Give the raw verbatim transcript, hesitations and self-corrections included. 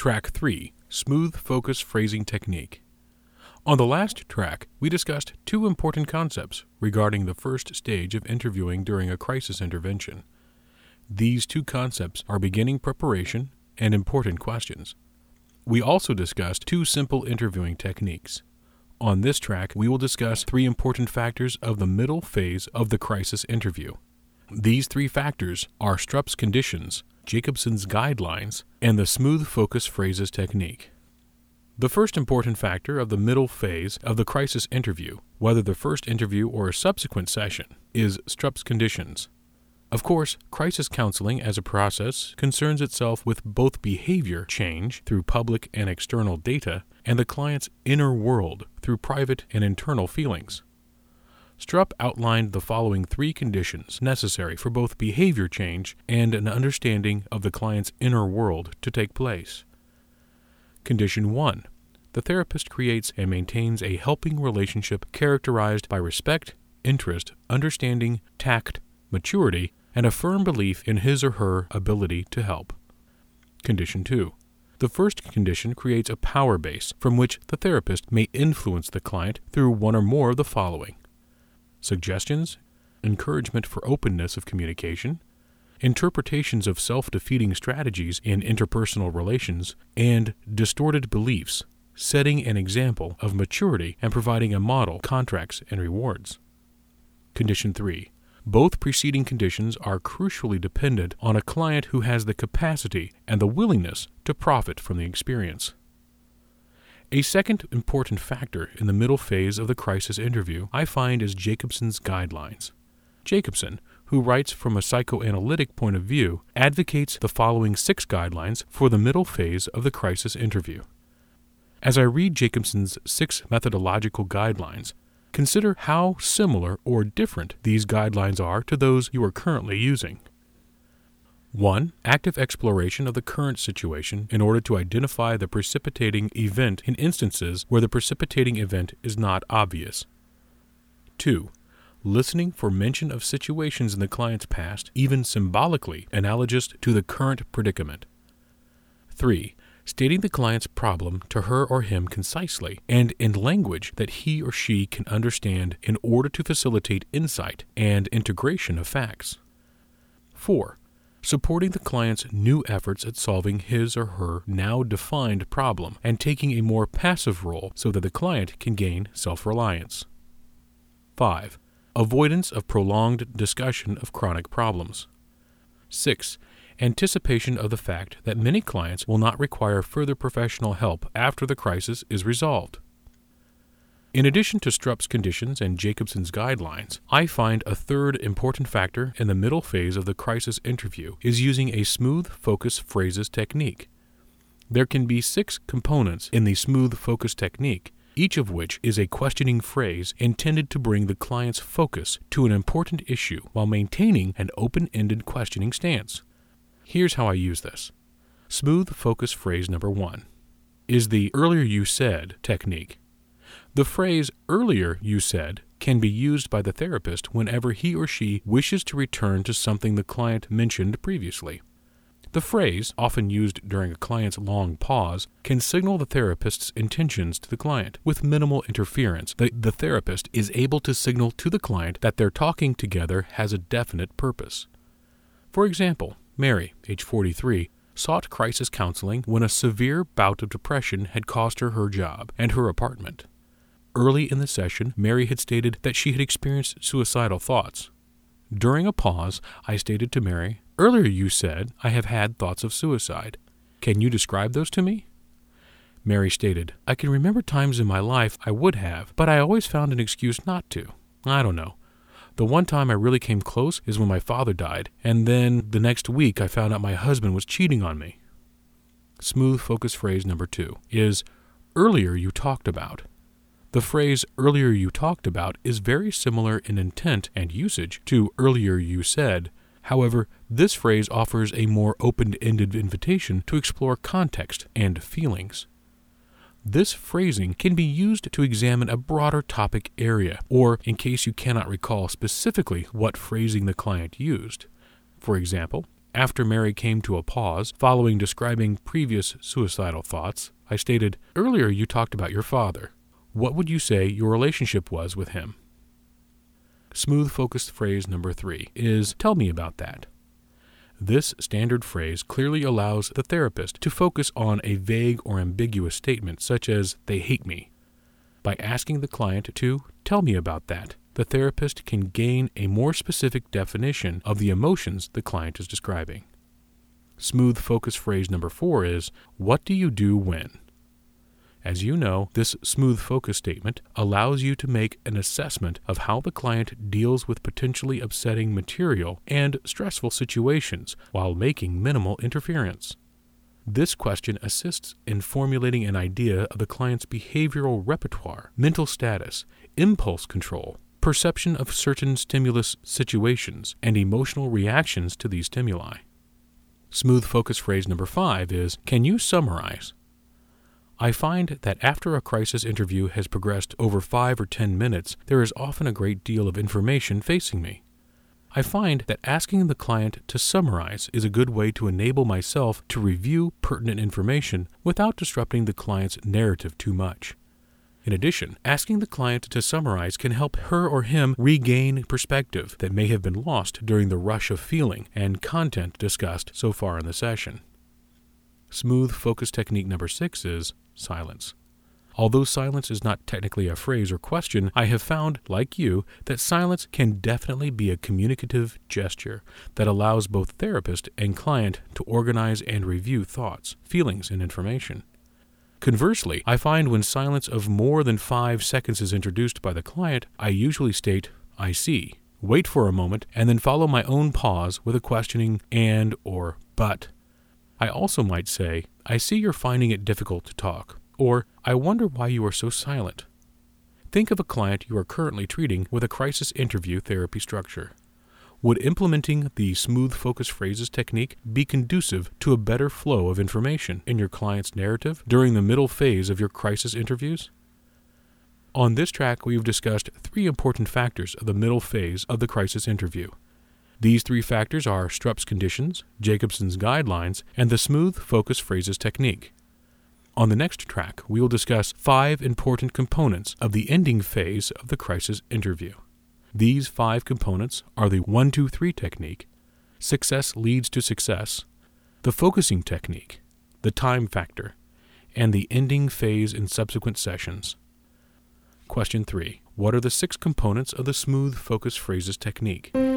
Track three, Smooth Focus Phrasing Technique. On the last track, we discussed two important concepts regarding the first stage of interviewing during a crisis intervention. These two concepts are beginning preparation and important questions. We also discussed two simple interviewing techniques. On this track, we will discuss three important factors of the middle phase of the crisis interview. These three factors are Strupp's conditions, Jacobson's guidelines, and the smooth focus phrases technique. The first important factor of the middle phase of the crisis interview, whether the first interview or a subsequent session, is Strupp's conditions. Of course, crisis counseling as a process concerns itself with both behavior change through public and external data and the client's inner world through private and internal feelings. Strupp outlined the following three conditions necessary for both behavior change and an understanding of the client's inner world to take place. Condition one. The therapist creates and maintains a helping relationship characterized by respect, interest, understanding, tact, maturity, and a firm belief in his or her ability to help. Condition two. The first condition creates a power base from which the therapist may influence the client through one or more of the following: suggestions, encouragement for openness of communication, interpretations of self-defeating strategies in interpersonal relations, and distorted beliefs, setting an example of maturity and providing a model, contracts, and rewards. Condition three. Both preceding conditions are crucially dependent on a client who has the capacity and the willingness to profit from the experience. A second important factor in the middle phase of the crisis interview I find is Jacobson's guidelines. Jacobson, who writes from a psychoanalytic point of view, advocates the following six guidelines for the middle phase of the crisis interview. As I read Jacobson's six methodological guidelines, consider how similar or different these guidelines are to those you are currently using. one. Active exploration of the current situation in order to identify the precipitating event in instances where the precipitating event is not obvious. two. Listening for mention of situations in the client's past, even symbolically analogous to the current predicament. three. Stating the client's problem to her or him concisely and in language that he or she can understand in order to facilitate insight and integration of facts. four. Supporting the client's new efforts at solving his or her now defined problem and taking a more passive role so that the client can gain self-reliance. five. Avoidance of prolonged discussion of chronic problems. six. Anticipation of the fact that many clients will not require further professional help after the crisis is resolved. In addition to Strupp's conditions and Jacobson's guidelines, I find a third important factor in the middle phase of the crisis interview is using a smooth focus phrases technique. There can be six components in the smooth focus technique, each of which is a questioning phrase intended to bring the client's focus to an important issue while maintaining an open-ended questioning stance. Here's how I use this. Smooth focus phrase number one is the earlier you said technique. The phrase earlier you said can be used by the therapist whenever he or she wishes to return to something the client mentioned previously. The phrase, often used during a client's long pause, can signal the therapist's intentions to the client. With minimal interference, the, the therapist is able to signal to the client that their talking together has a definite purpose. For example, Mary, age forty-three, sought crisis counseling when a severe bout of depression had cost her her job and her apartment. Early in the session, Mary had stated that she had experienced suicidal thoughts. During a pause, I stated to Mary, "Earlier you said I have had thoughts of suicide. Can you describe those to me?" Mary stated, "I can remember times in my life I would have, but I always found an excuse not to. I don't know. The one time I really came close is when my father died, and then the next week I found out my husband was cheating on me." Smooth focus phrase number two is, earlier you talked about. The phrase earlier you talked about is very similar in intent and usage to earlier you said. However, this phrase offers a more open-ended invitation to explore context and feelings. This phrasing can be used to examine a broader topic area, or in case you cannot recall specifically what phrasing the client used. For example, After Mary came to a pause, following describing previous suicidal thoughts, I stated, "Earlier you talked about your father. What would you say your relationship was with him?" Smooth focused phrase number three is, "Tell me about that." This standard phrase clearly allows the therapist to focus on a vague or ambiguous statement such as, "They hate me." By asking the client to tell me about that, the therapist can gain a more specific definition of the emotions the client is describing. Smooth focus phrase number four is, "What do you do when?" As you know, this smooth focus statement allows you to make an assessment of how the client deals with potentially upsetting material and stressful situations while making minimal interference. This question assists in formulating an idea of the client's behavioral repertoire, mental status, impulse control, perception of certain stimulus situations, and emotional reactions to these stimuli. Smooth focus phrase number five is, "Can you summarize?" I find that after a crisis interview has progressed over five or ten minutes, there is often a great deal of information facing me. I find that asking the client to summarize is a good way to enable myself to review pertinent information without disrupting the client's narrative too much. In addition, asking the client to summarize can help her or him regain perspective that may have been lost during the rush of feeling and content discussed so far in the session. Smooth focus technique number six is silence. Although silence is not technically a phrase or question, I have found, like you, that silence can definitely be a communicative gesture that allows both therapist and client to organize and review thoughts, feelings, and information. Conversely, I find when silence of more than five seconds is introduced by the client, I usually state, "I see," wait for a moment, and then follow my own pause with a questioning and or but. I also might say, "I see you're finding it difficult to talk," or "I wonder why you are so silent." Think of a client you are currently treating with a crisis interview therapy structure. Would implementing the smooth focus phrases technique be conducive to a better flow of information in your client's narrative during the middle phase of your crisis interviews? On this track, we have discussed three important factors of the middle phase of the crisis interview. These three factors are Strupp's conditions, Jacobson's guidelines, and the smooth focus phrases technique. On the next track, we will discuss five important components of the ending phase of the crisis interview. These five components are the one two three technique, success leads to success, the focusing technique, the time factor, and the ending phase in subsequent sessions. Question three. What are the six components of the smooth focus phrases technique?